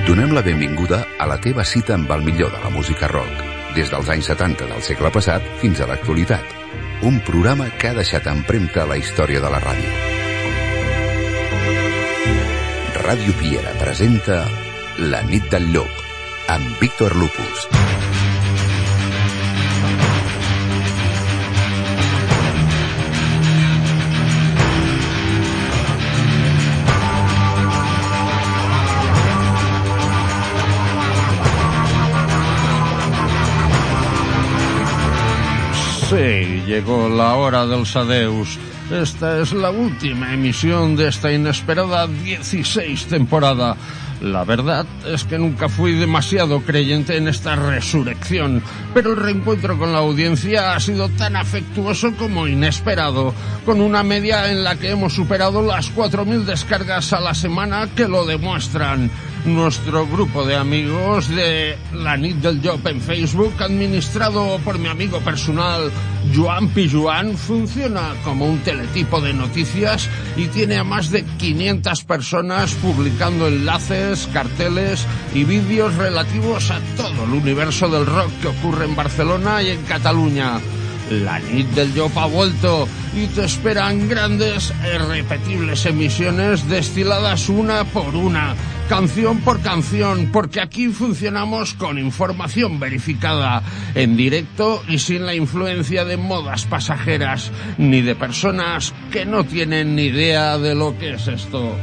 Et donem la benvinguda a la teva cita amb el millor de la música rock, des dels anys 70 del segle passat fins a l'actualitat. Un programa que ha deixat empremta a la història de la ràdio. Ràdio Piera presenta La nit del llop, amb Víctor Lupus. Sí, llegó la hora de los adeus. Esta es la última emisión de esta inesperada 16 temporada. La verdad es que nunca fui demasiado creyente en esta resurrección, pero el reencuentro con la audiencia ha sido tan afectuoso como inesperado, con una media en la que hemos superado las 4.000 descargas a la semana que lo demuestran. Nuestro grupo de amigos de La Nit del Llop en Facebook, administrado por mi amigo personal Joan Pijuan, funciona como un teletipo de noticias y tiene a más de 500 personas publicando enlaces, carteles y vídeos relativos a todo el universo del rock que ocurre en Barcelona y en Cataluña. La Nit del Llop ha vuelto y te esperan grandes e irrepetibles emisiones destiladas una por una, canción por canción, porque aquí funcionamos con información verificada, en directo y sin la influencia de modas pasajeras, ni de personas que no tienen ni idea de lo que es esto.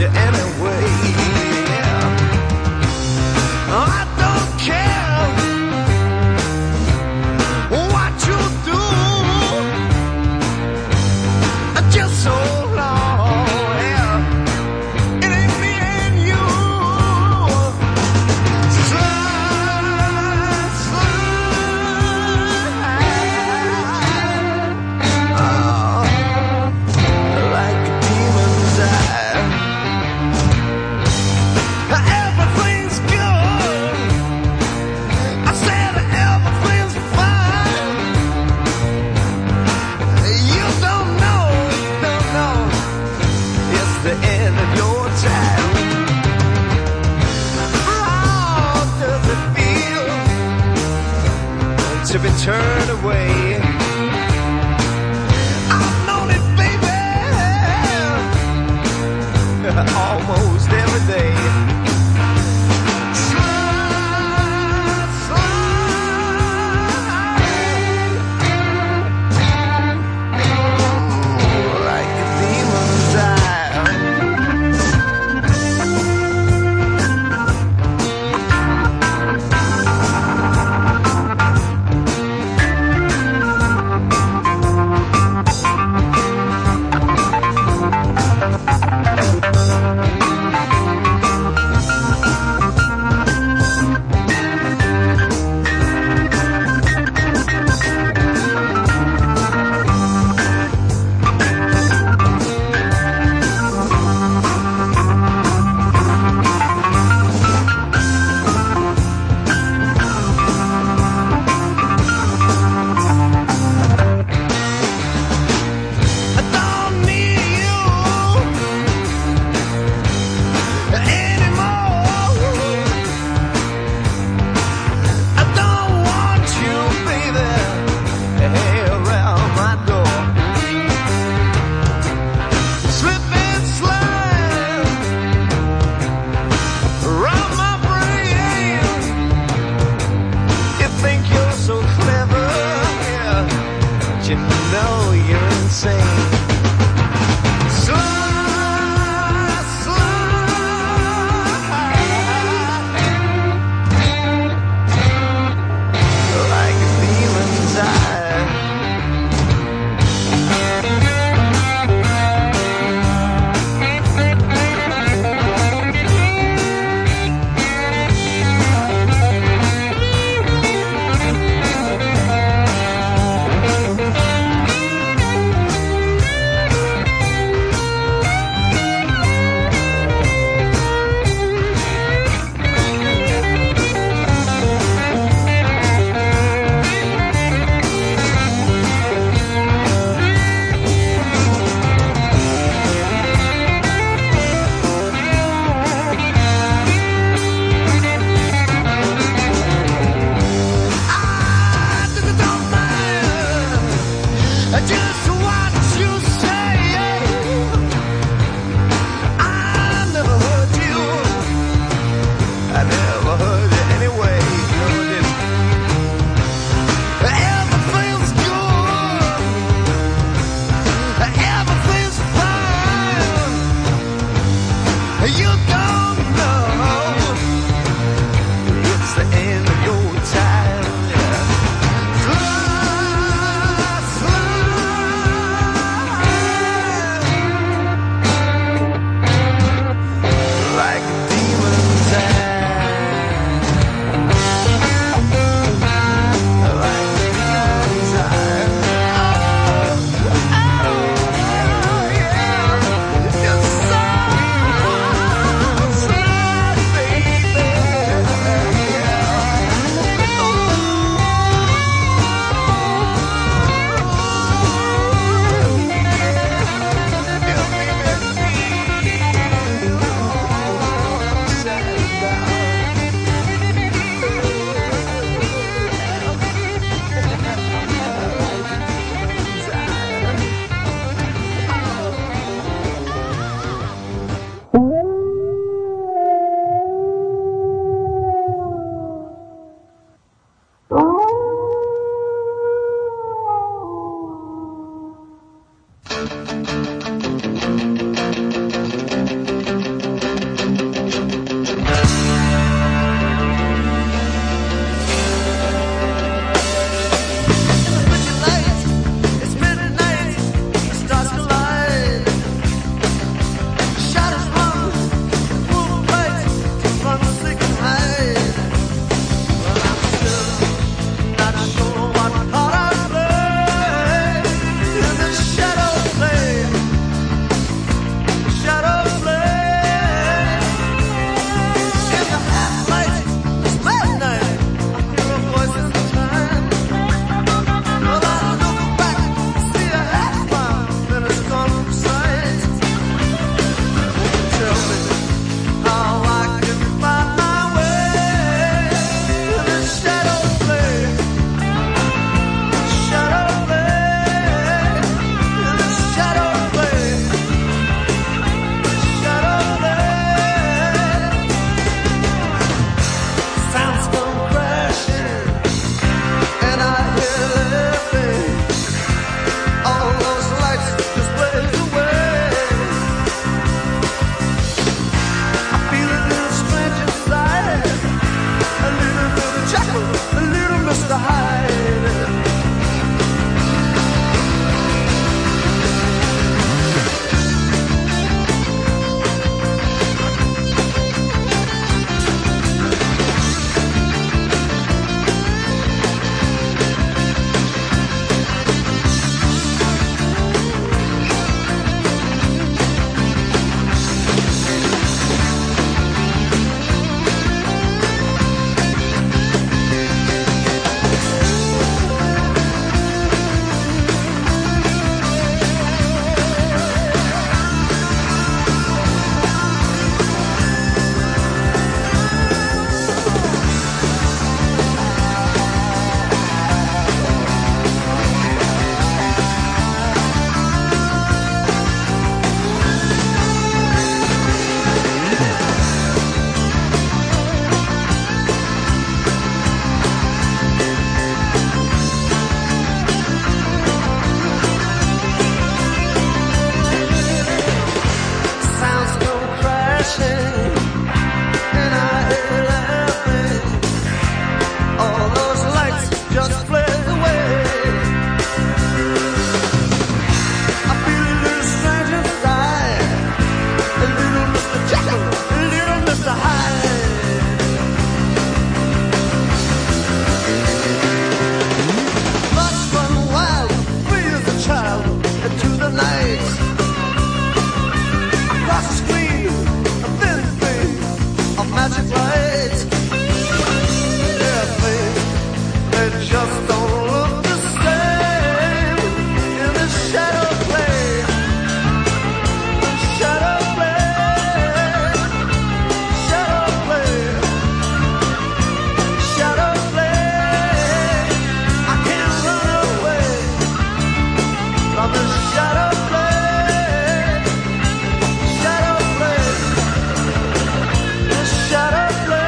anyway. I don't care what you do, just so long, yeah. It ain't me and you. Slide, slide, like a demon's eye. Everything's good. I said everything's fine. You don't know, it's the end of your time. How does it feel to be turned away? I've known it, baby, almost every day. Slide, slide, like a demon's eye. just don't look the same in the shadow play. Shadow play. Shadow play. Shadow play. I can't run away from the shadow play. Shadow play. The shadow play.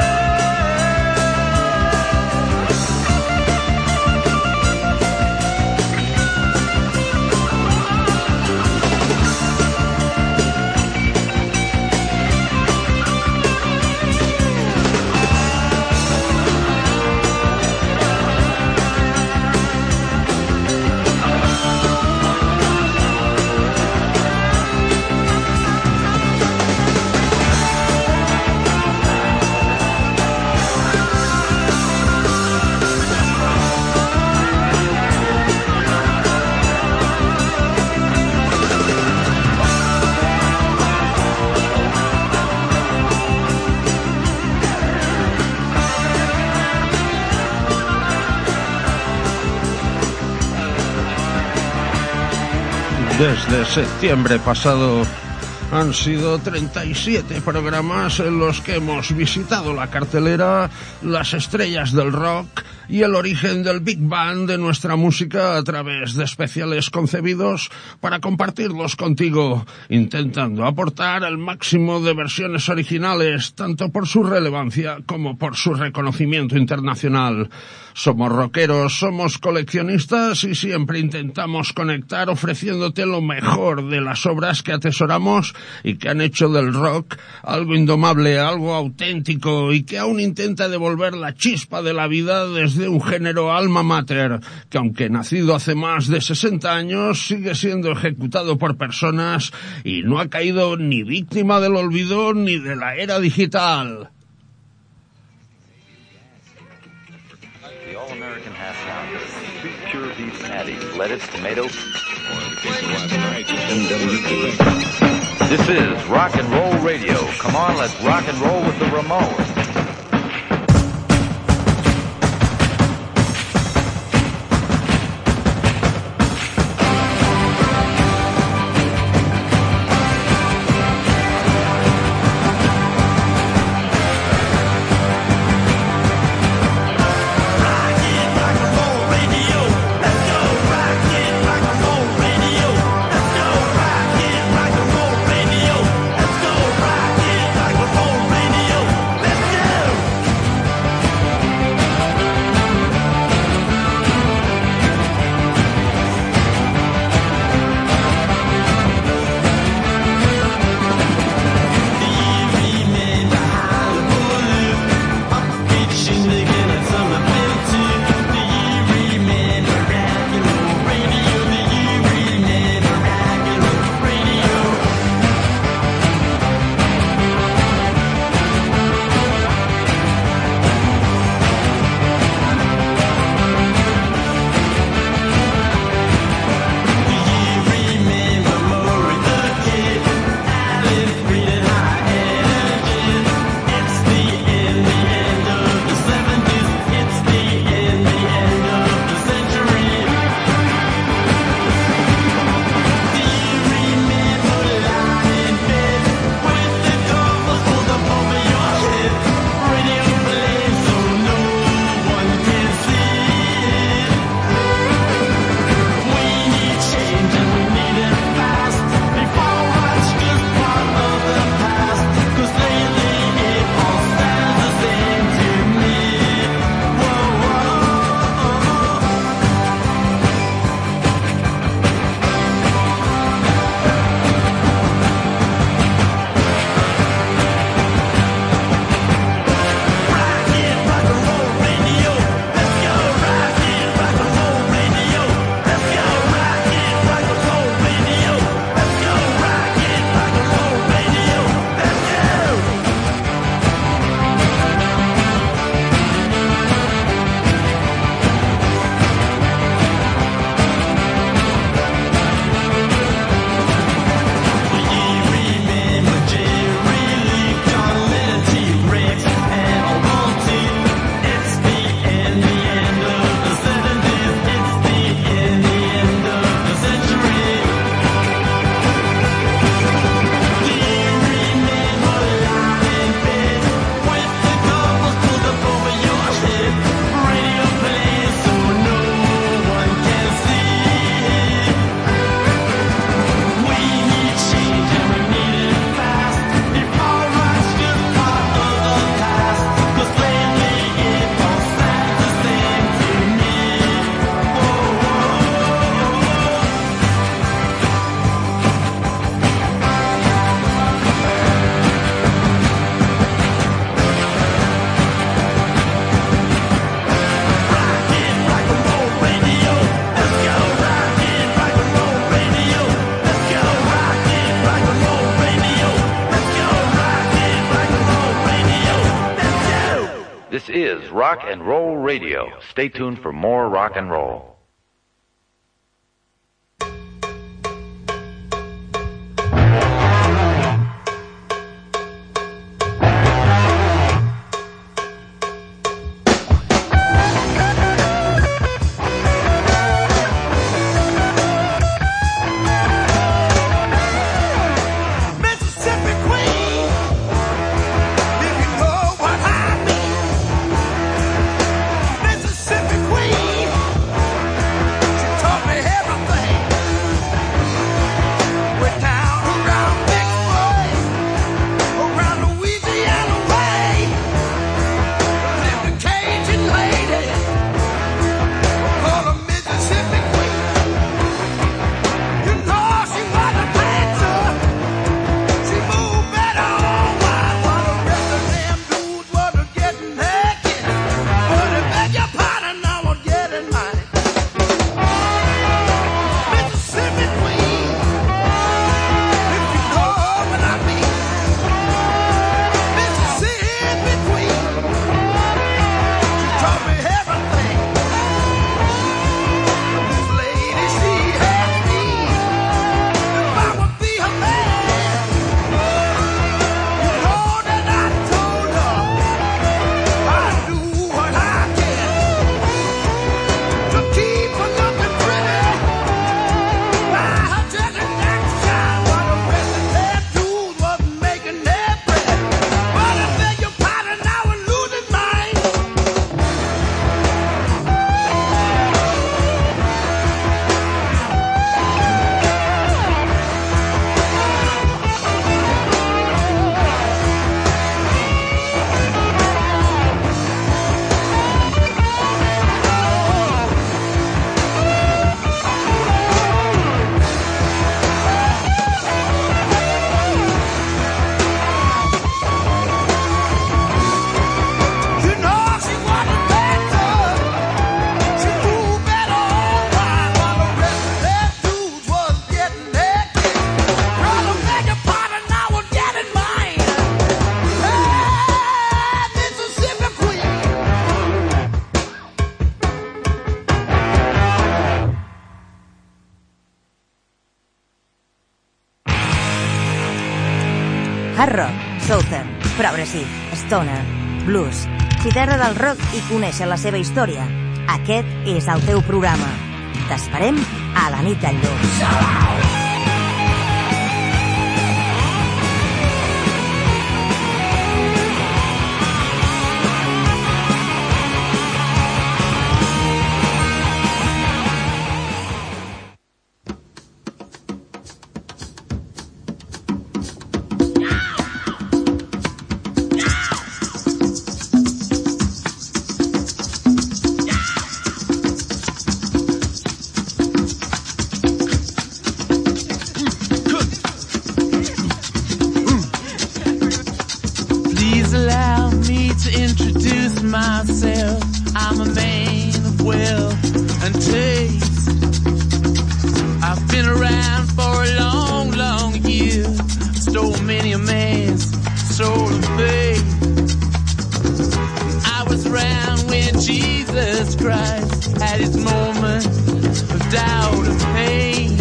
Desde septiembre pasado han sido 37 programas en los que hemos visitado la cartelera, las estrellas del rock y el origen del Big Bang de nuestra música a través de especiales concebidos para compartirlos contigo, intentando aportar el máximo de versiones originales, tanto por su relevancia como por su reconocimiento internacional. Somos rockeros, somos coleccionistas y siempre intentamos conectar ofreciéndote lo mejor de las obras que atesoramos y que han hecho del rock algo indomable, algo auténtico y que aún intenta devolver la chispa de la vida desde un género alma mater que, aunque nacido hace más de 60 años, sigue siendo ejecutado por personas y no ha caído ni víctima del olvido ni de la era digital. The All-American Half Pounder, sweet pure beef patty, lettuce, tomato. This is Rock and Roll Radio. Come on, let's rock and roll with the Ramones. Let's go is Rock and Roll Radio. Stay tuned for more rock and roll. Hard rock, southern, progressive, stoner, blues. Si t'agrada el rock i conèixer la seva història, aquest és el teu programa. T'esperem a la nit del llop. Myself, I'm a man of wealth and taste. I've been around for a long, long year. Stole many a man's soul and faith. I was around when Jesus Christ had his moment of doubt and pain.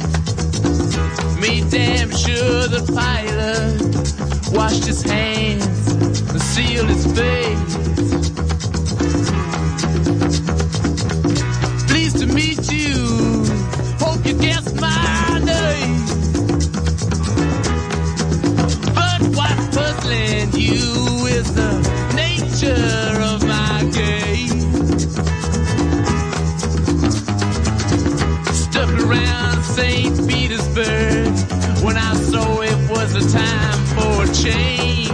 Made damn sure the pilot washed his hands and sealed his face. Pleased to meet you, hope you guessed my name. But what's puzzling you is the nature of my game. Stuck around St. Petersburg when I saw it was a time for a change.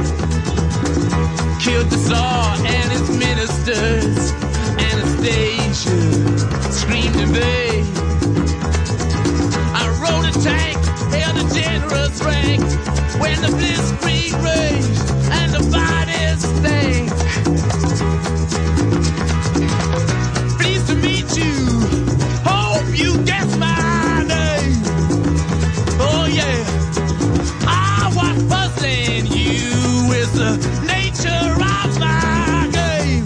Killed the Tsar and his ministers. Anastasia screamed in vain. I rode a tank, held a generous rank when the blitzkrieg raged and the bodies stank. Pleased to meet you, hope you guess my name. Oh yeah, what's puzzling you is the nature of my game.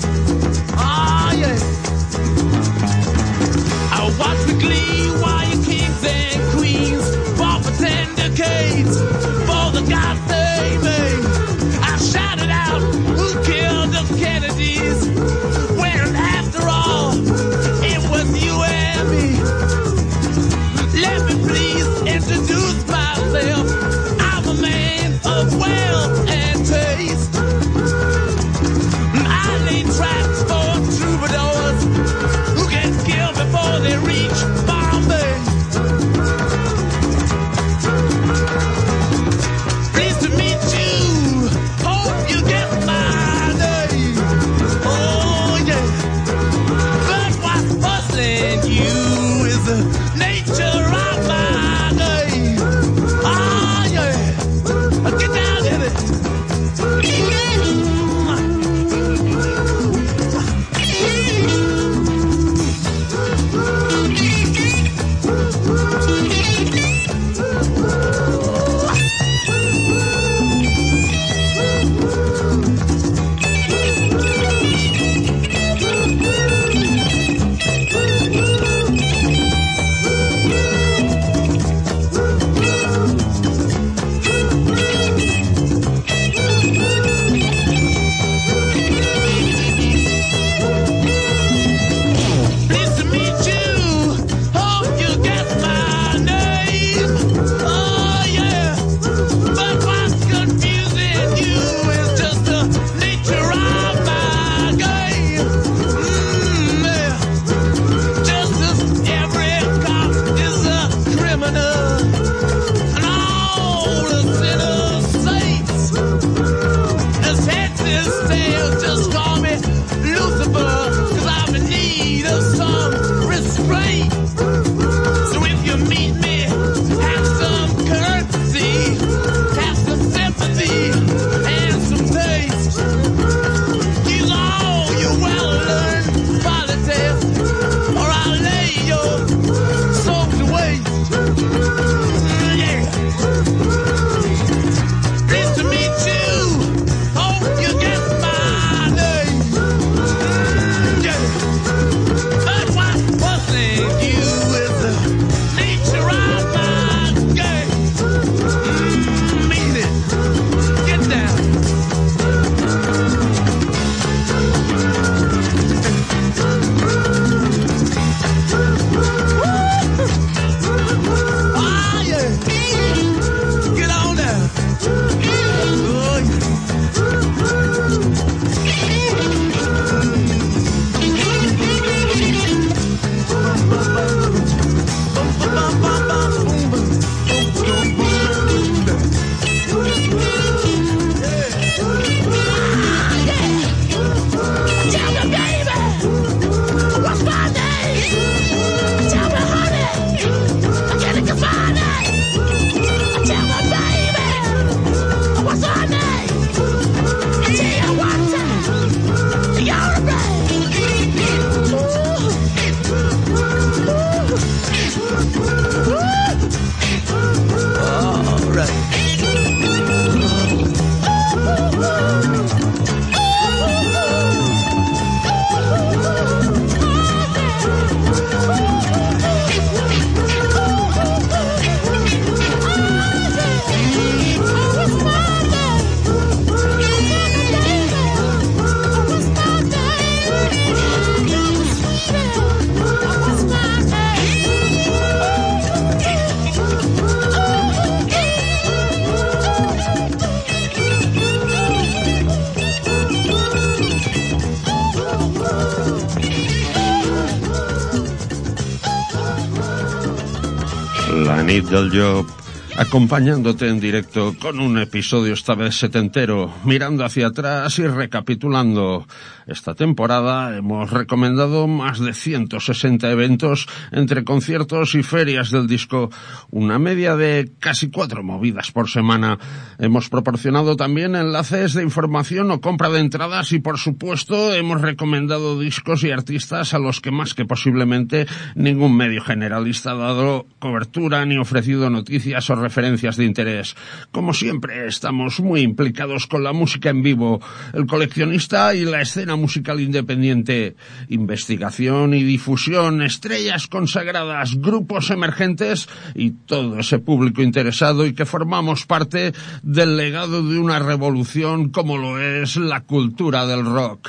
La nit del Llop, acompañándote en directo con un episodio esta vez setentero, mirando hacia atrás y recapitulando. Esta temporada hemos recomendado más de 160 eventos entre conciertos y ferias del disco, una media de casi 4 movidas por semana. Hemos proporcionado también enlaces de información o compra de entradas y, por supuesto, hemos recomendado discos y artistas a los que más que posiblemente ningún medio generalista ha dado cobertura ni ofrecido noticias o referencias de interés. Como siempre, estamos muy implicados con la música en vivo, el coleccionista y la escena musical independiente, investigación y difusión, estrellas consagradas, grupos emergentes y todo ese público interesado y que formamos parte del legado de una revolución como lo es la cultura del rock.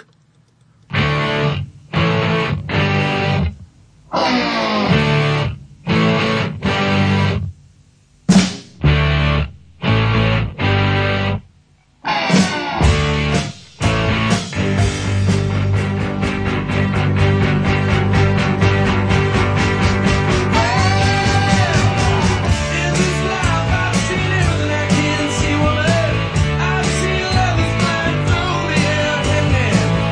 Yeah.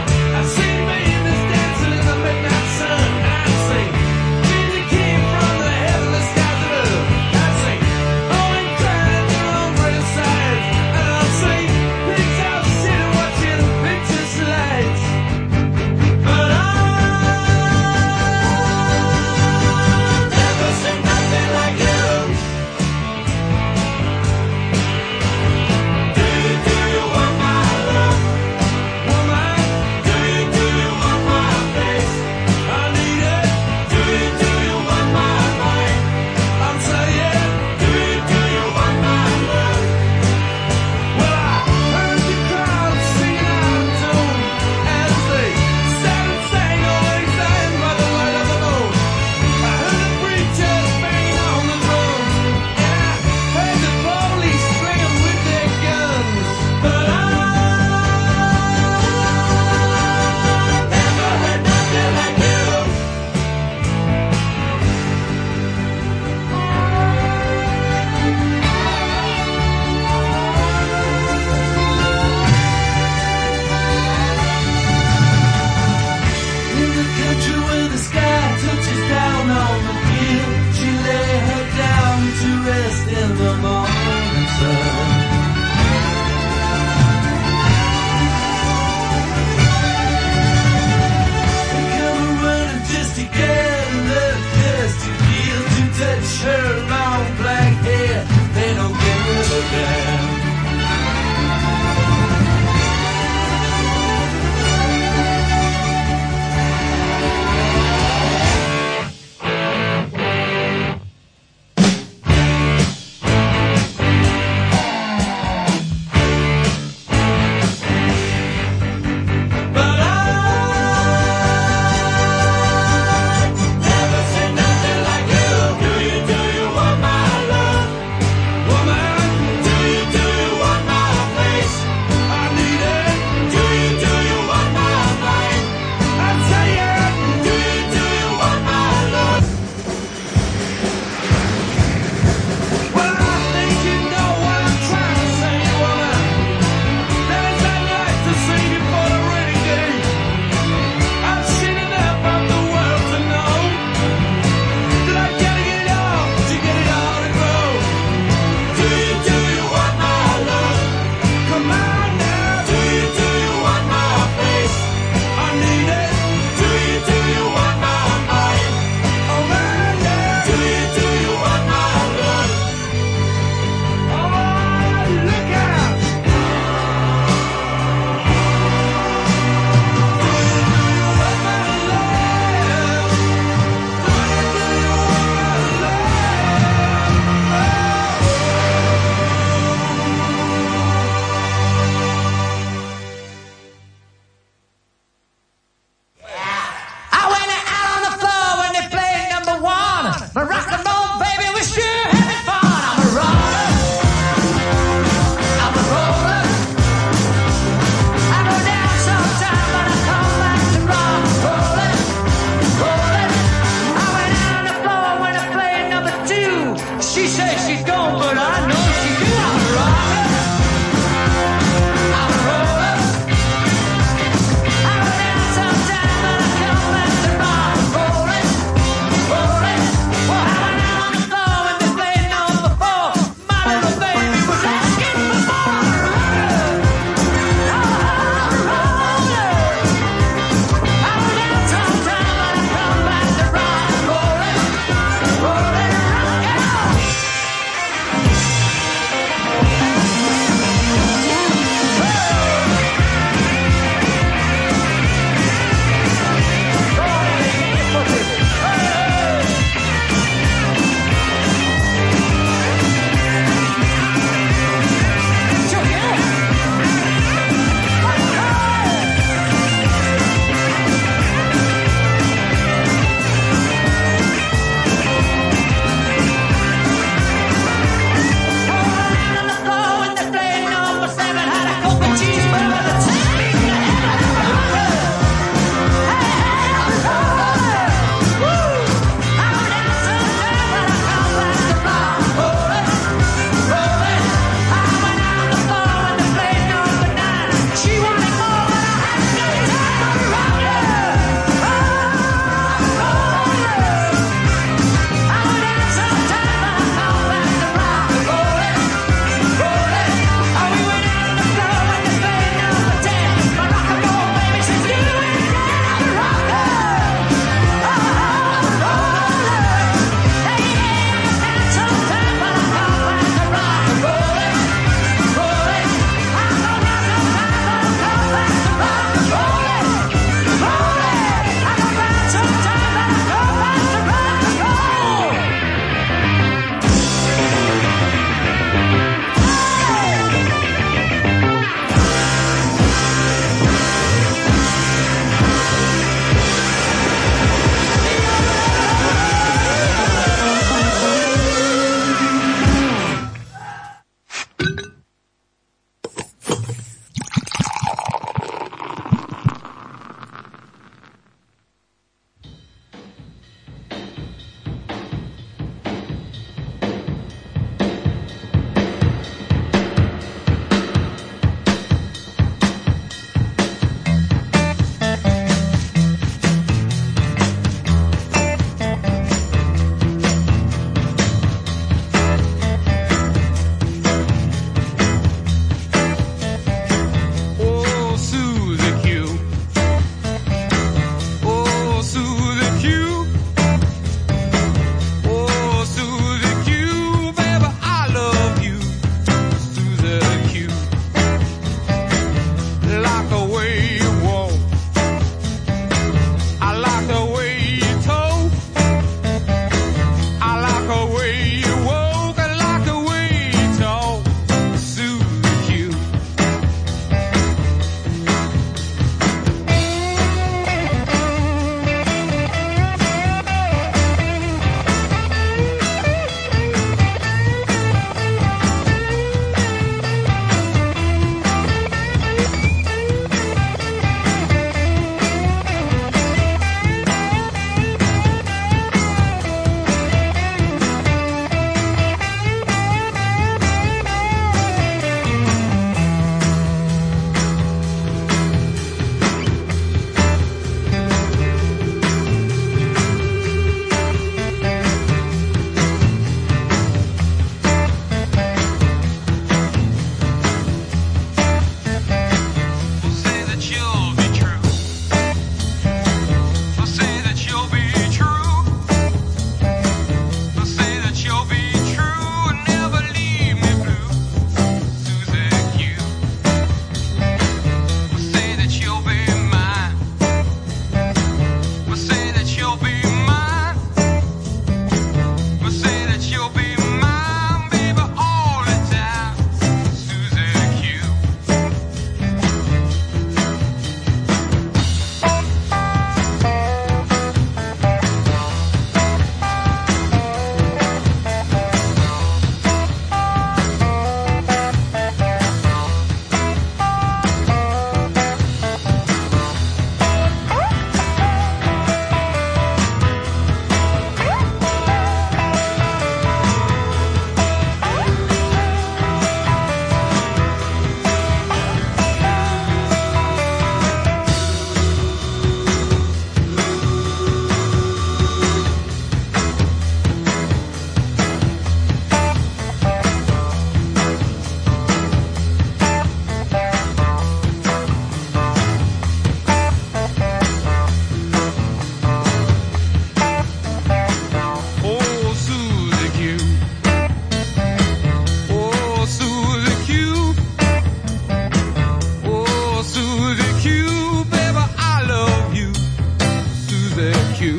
Q.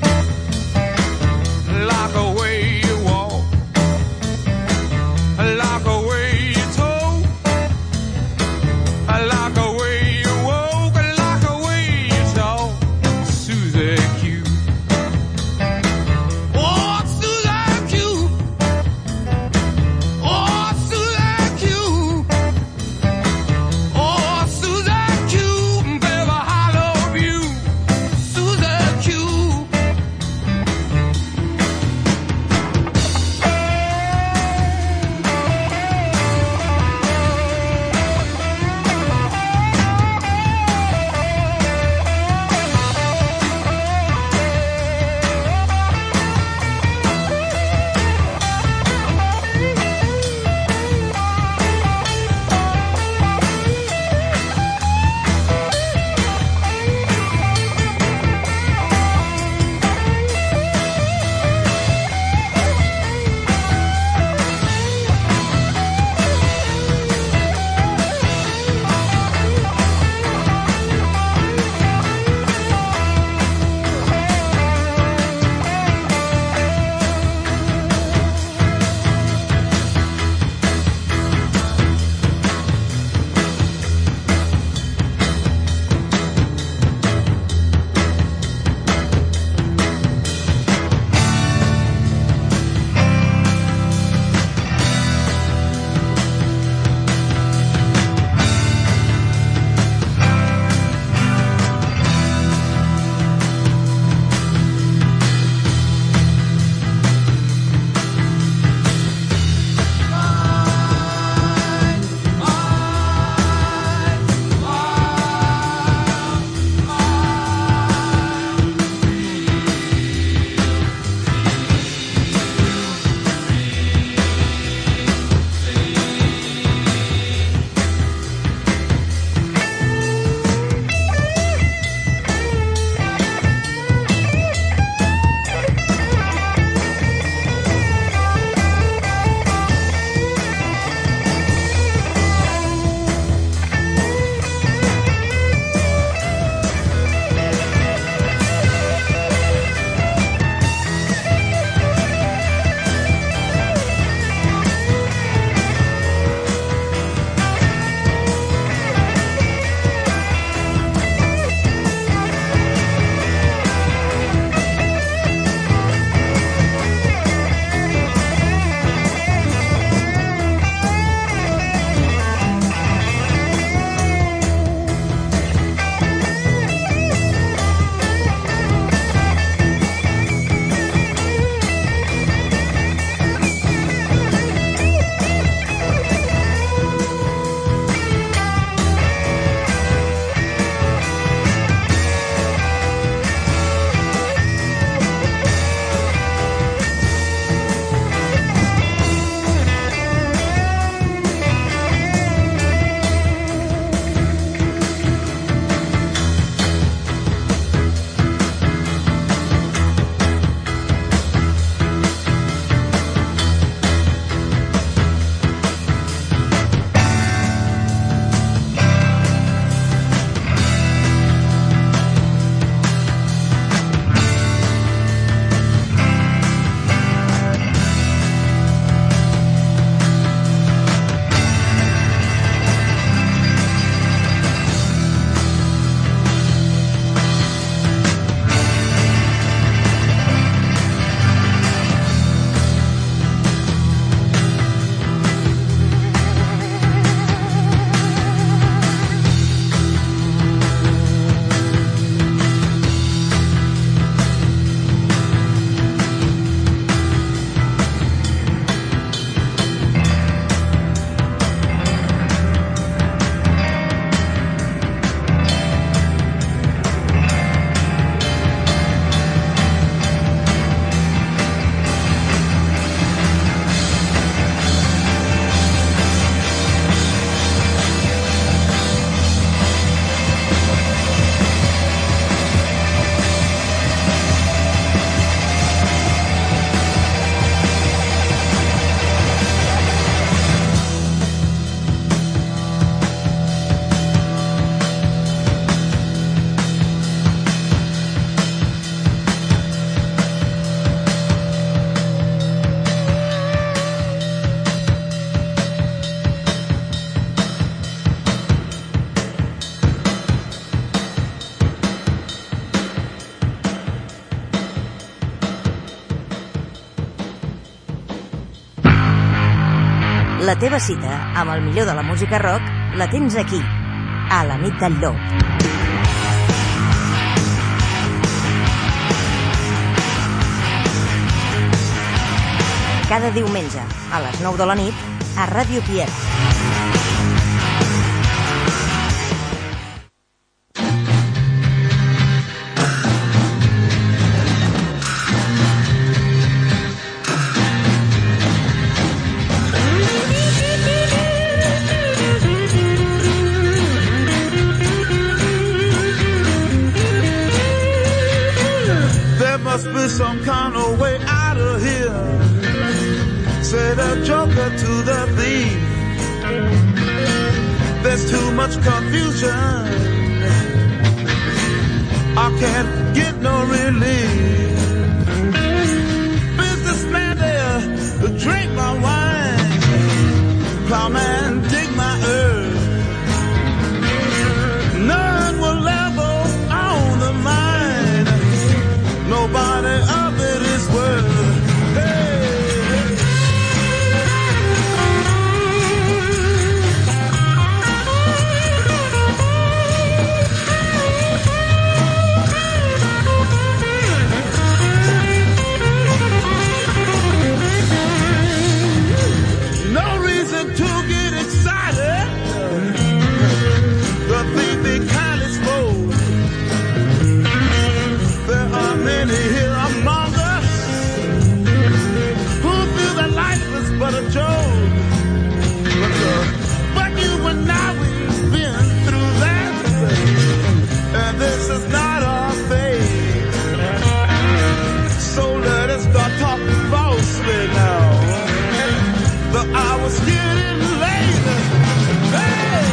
Like the way you walk, like the way you talk, like the way you walk, like the way you talk, Susie Q. Oh, Susie Q. Oh, Susie Q. Oh, Susie Q. Baby, I love you, Susie Q. La teva cita amb el millor de la música rock la tens aquí, a la nit del Llop. Cada diumenge, a les 9 de la nit, a Ràdio Piera. Must be some kind of way out of here, said a joker to the thief. There's too much confusion, I can't get no relief. Businessman there, drink my wine. Plowman, dig my earth. None will ever own the mine. Nobody of it is worth. Hey, hey. No reason to get excited. The thief be kindly spoke. There are many here among us who feel that life is but a joke. But you and I, we've been through that, and this is not our fate. So let us start talking falsely now. The hour's getting late. Hey!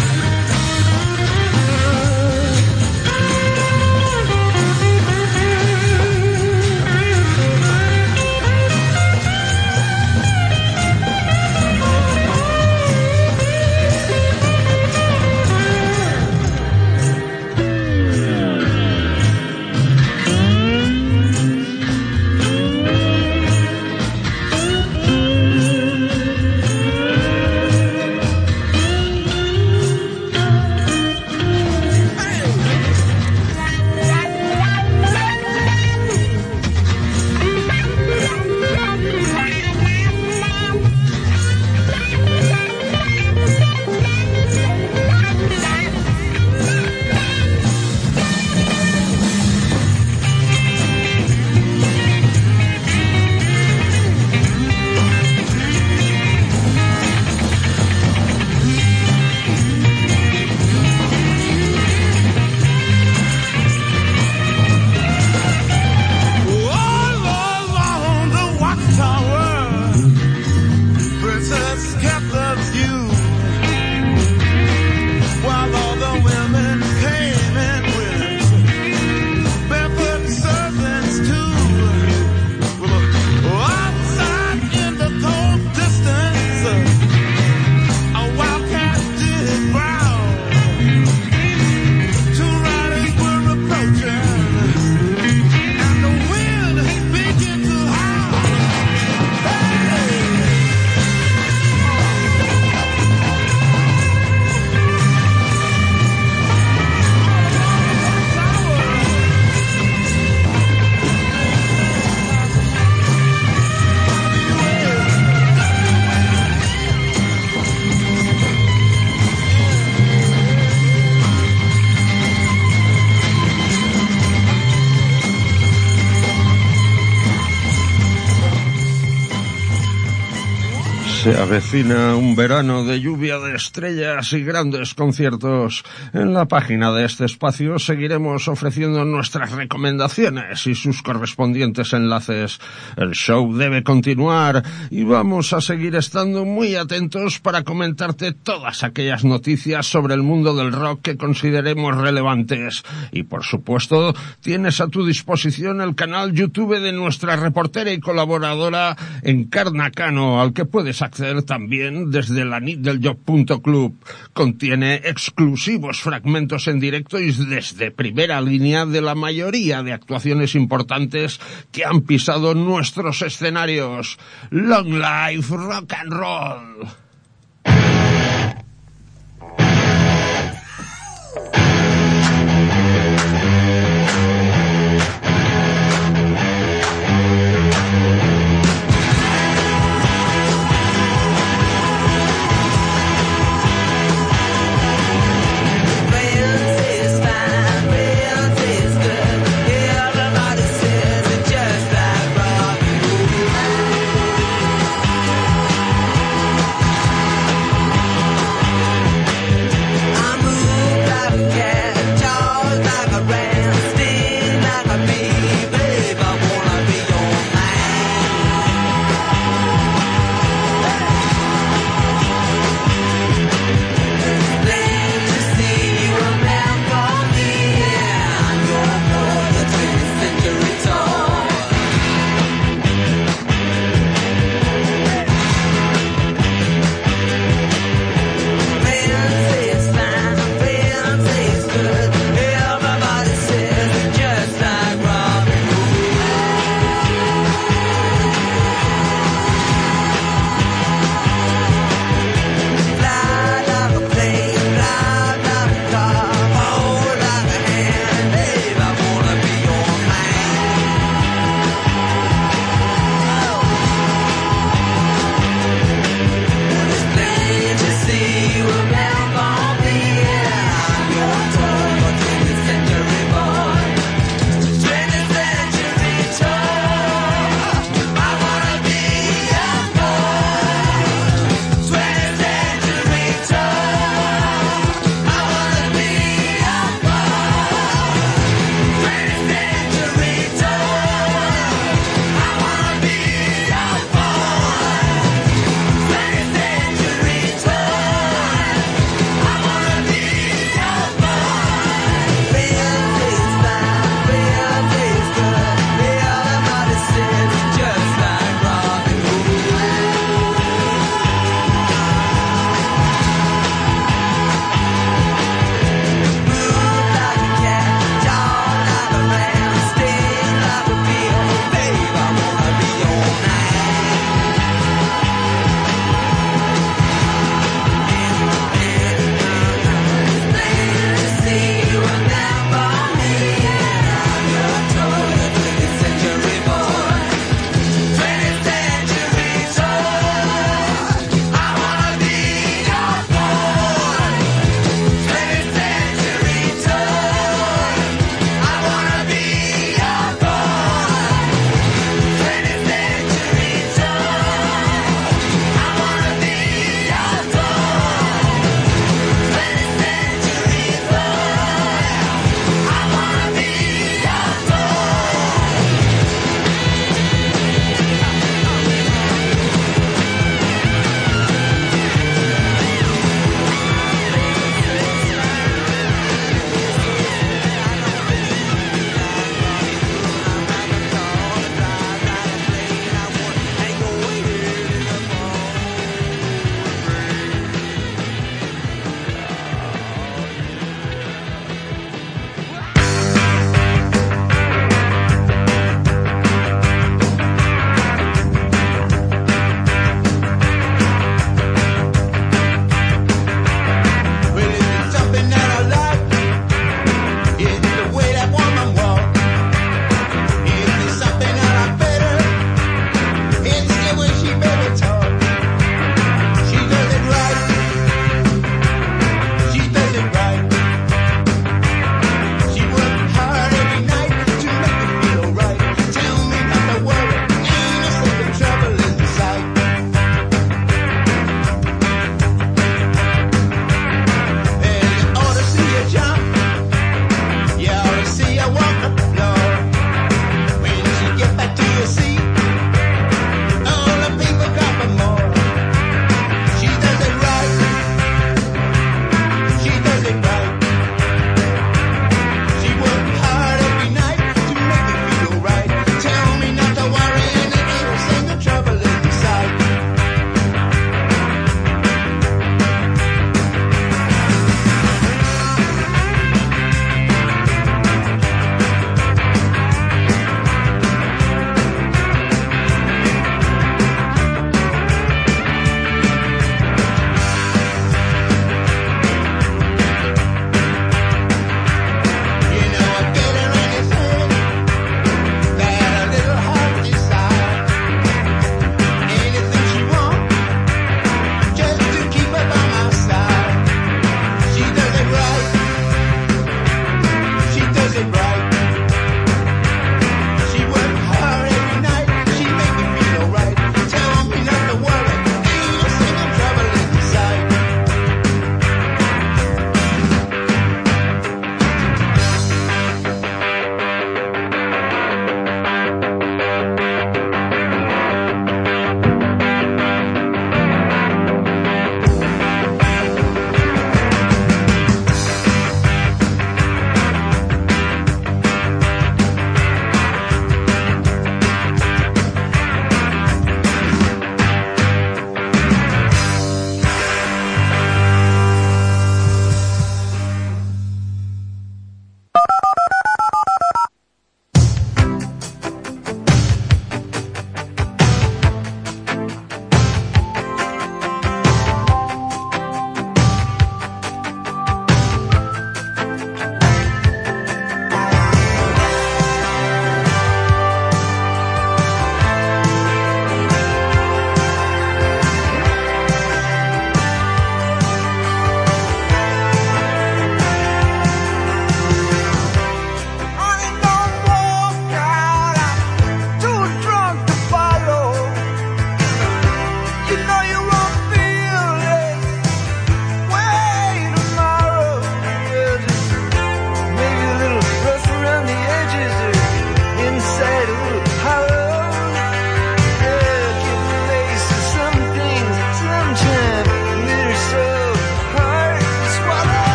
Se avecina un verano de lluvia de estrellas y grandes conciertos. En la página de este espacio seguiremos ofreciendo nuestras recomendaciones y sus correspondientes enlaces. El show debe continuar y vamos a seguir estando muy atentos para comentarte todas aquellas noticias sobre el mundo del rock que consideremos relevantes. Y por supuesto, tienes a tu disposición el canal YouTube de nuestra reportera y colaboradora Encarna Cano, al que puedes acceder carácter también desde la nitdeljoc.club. Contiene exclusivos fragmentos en directo y desde primera línea de la mayoría de actuaciones importantes que han pisado nuestros escenarios. Long life rock and roll.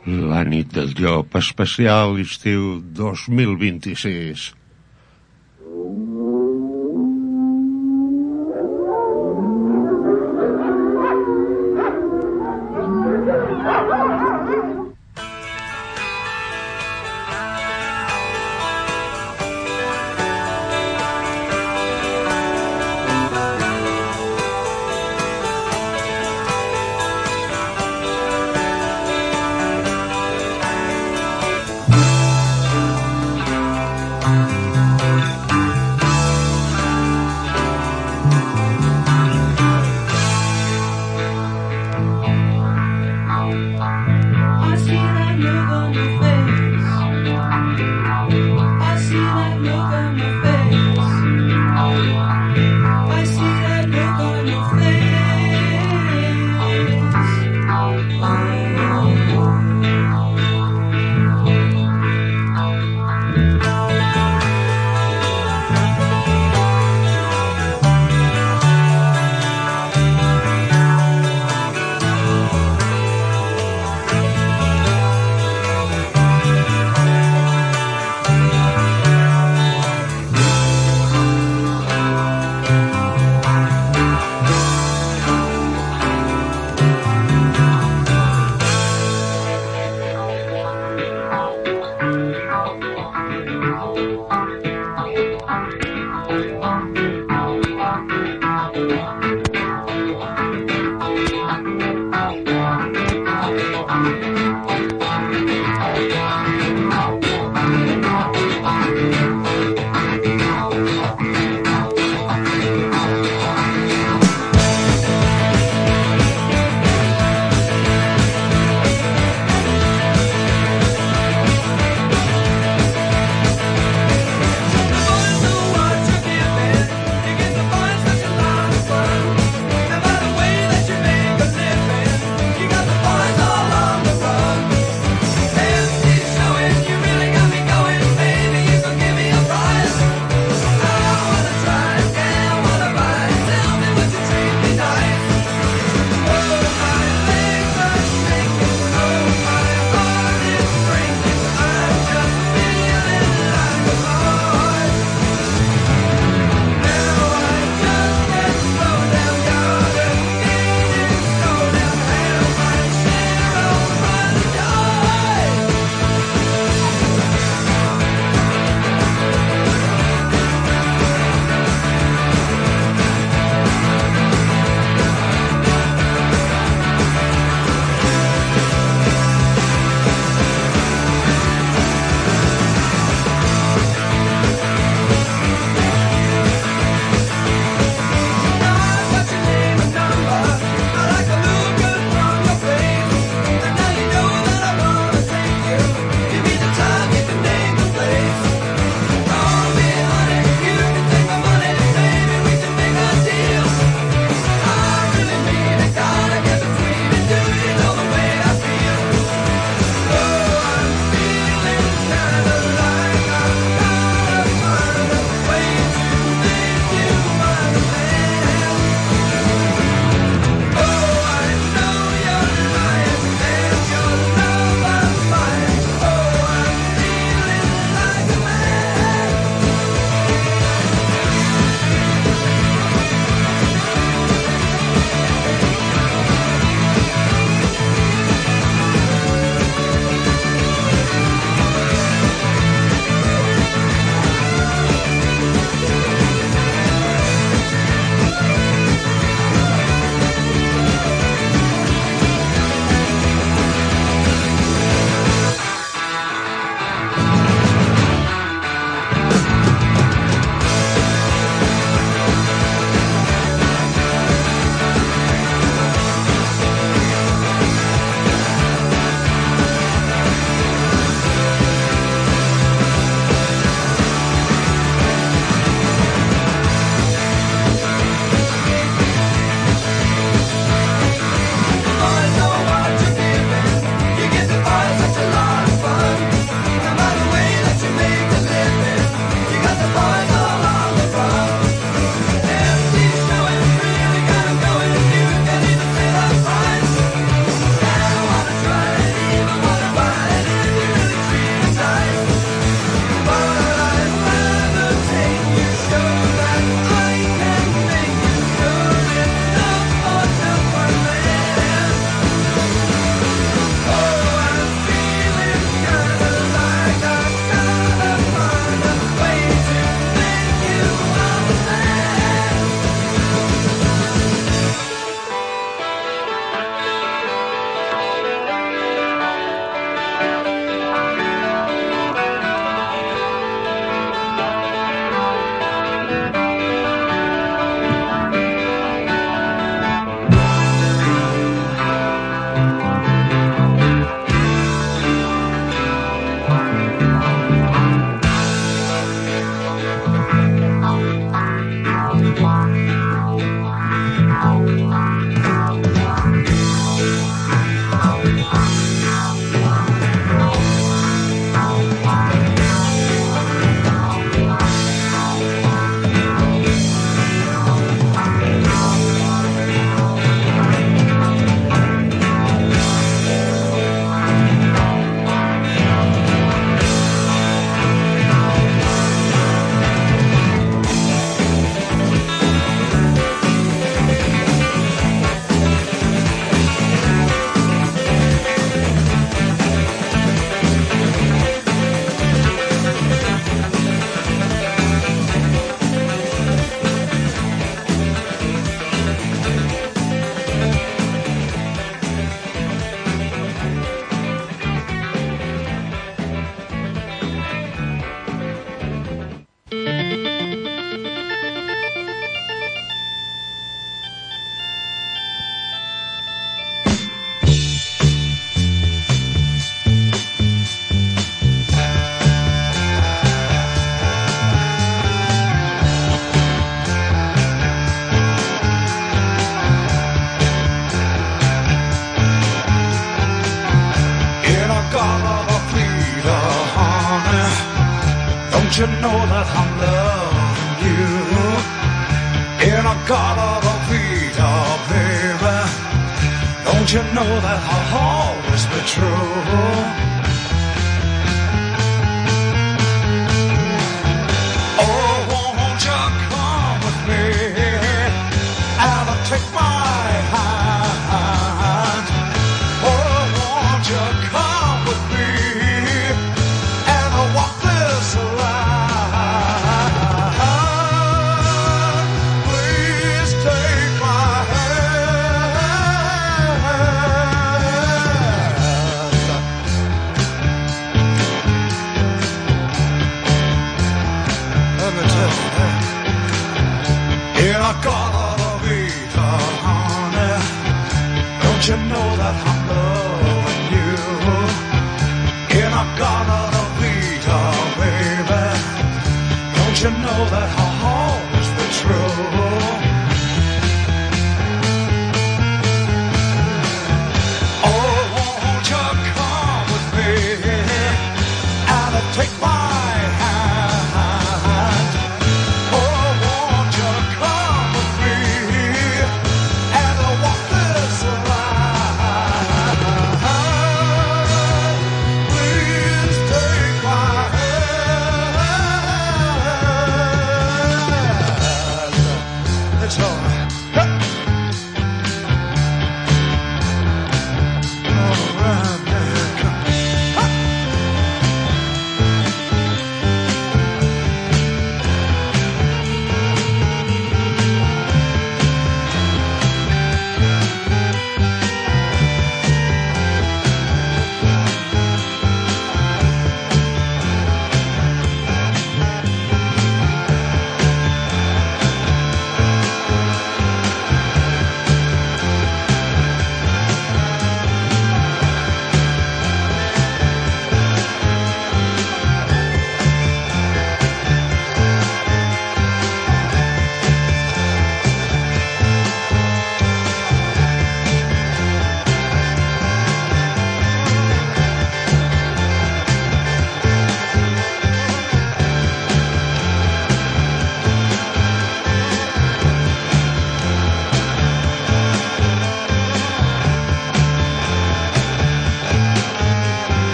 La nit del llop especial estiu 2026. garden of Peter, honey, don't you know that I'm loving you? In a garden of Peter, baby, don't you know that I'll always be true? Oh, won't you come with me and take my hand? Oh, won't you come with me and walk this line? Please take my hand.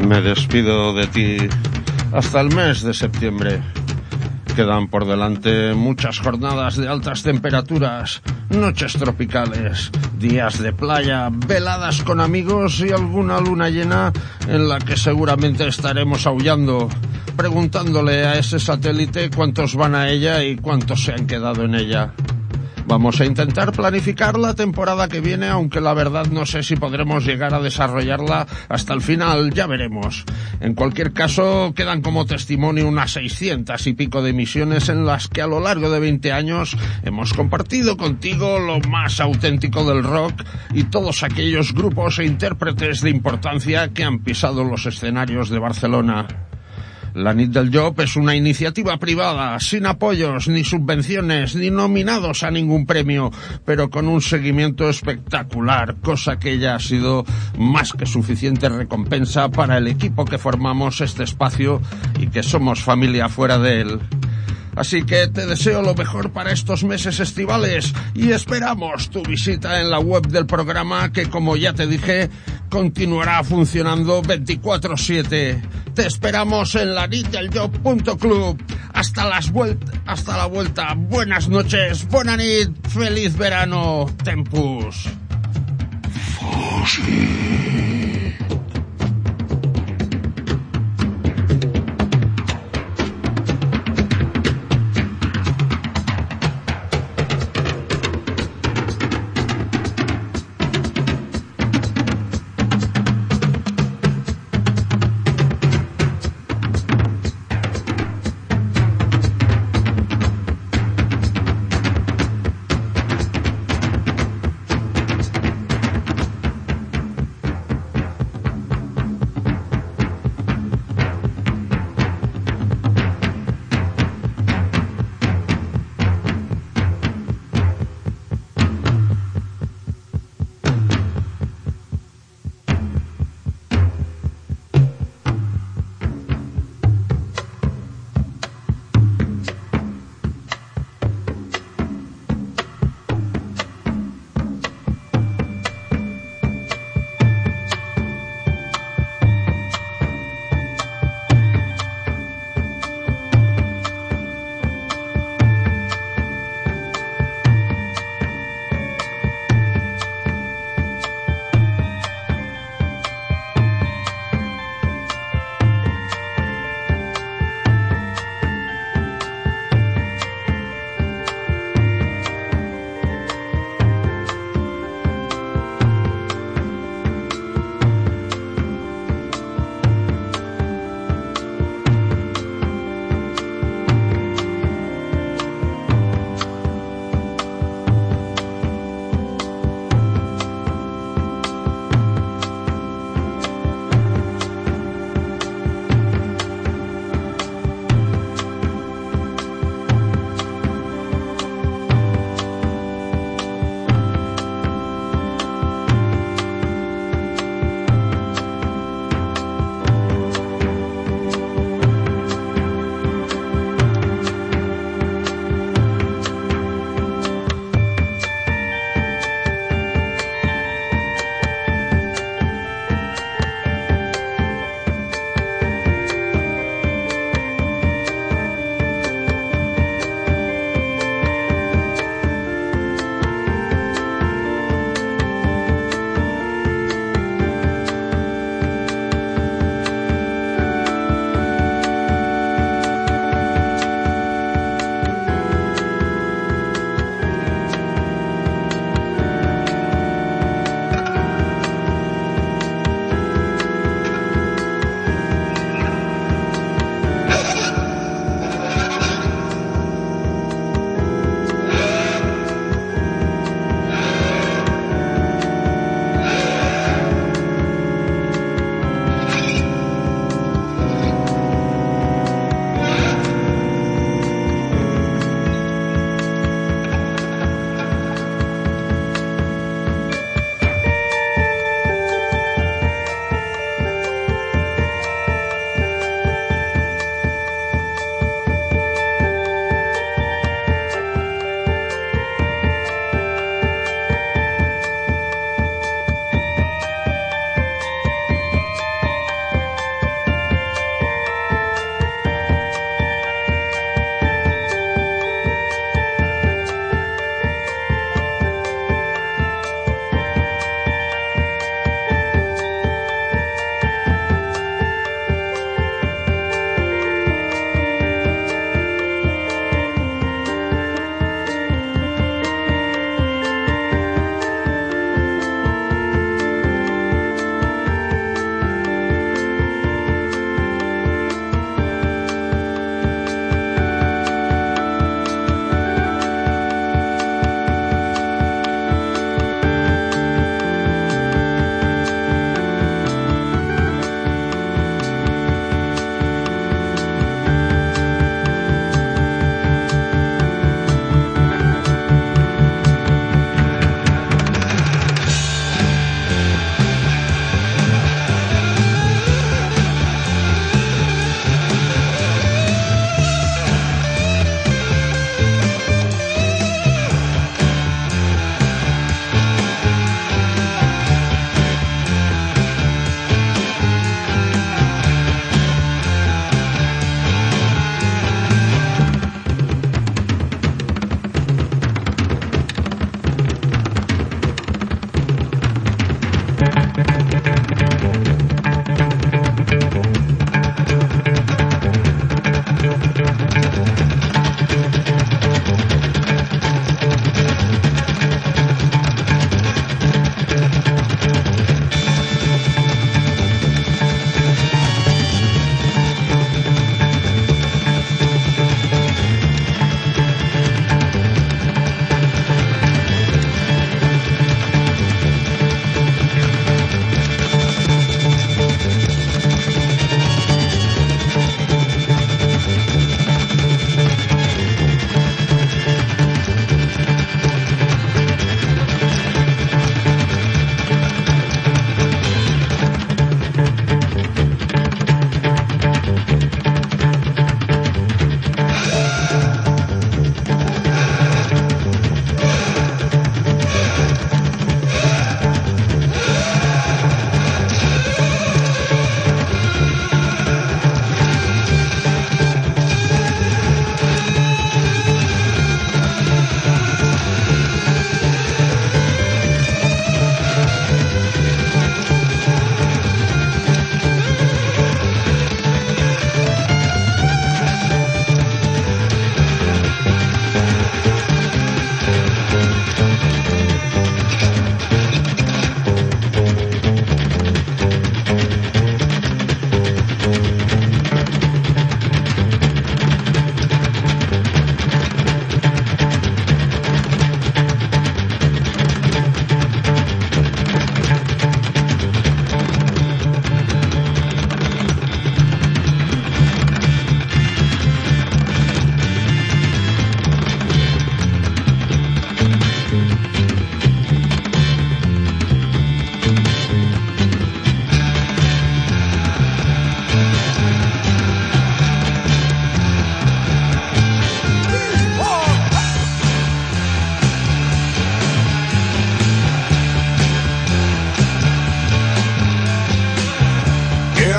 Me despido de ti hasta el mes de septiembre. Quedan por delante muchas jornadas de altas temperaturas, noches tropicales, días de playa, veladas con amigos y alguna luna llena en la que seguramente estaremos aullando, preguntándole a ese satélite cuántos van a ella y cuántos se han quedado en ella. Vamos a intentar planificar la temporada que viene, aunque la verdad no sé si podremos llegar a desarrollarla hasta el final, ya veremos. En cualquier caso, quedan como testimonio unas 600 y pico de emisiones en las que a lo largo de 20 años hemos compartido contigo lo más auténtico del rock y todos aquellos grupos e intérpretes de importancia que han pisado los escenarios de Barcelona. La Nit del Job es una iniciativa privada, sin apoyos, ni subvenciones, ni nominados a ningún premio, pero con un seguimiento espectacular, cosa que ya ha sido más que suficiente recompensa para el equipo que formamos este espacio y que somos familia fuera de él. Así que te deseo lo mejor para estos meses estivales y esperamos tu visita en la web del programa que, como ya te dije, continuará funcionando 24/7. Te esperamos en lanitdeljob.club. Hasta la vuelta. Buenas noches, buena nit, feliz verano, Tempus.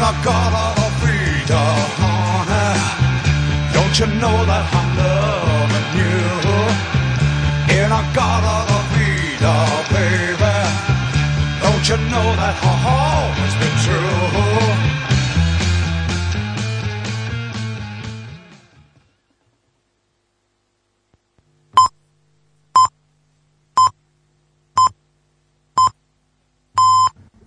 I got all the freedom, honey. Don't you know that I'm loving you? And I got all the freedom, baby. Don't you know that I've always been true?